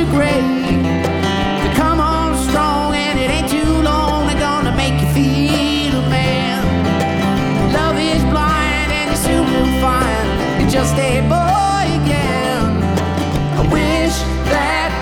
grave. They come on strong and it ain't too long. They're gonna make you feel a man. Love is blind and you soon will find it just ain't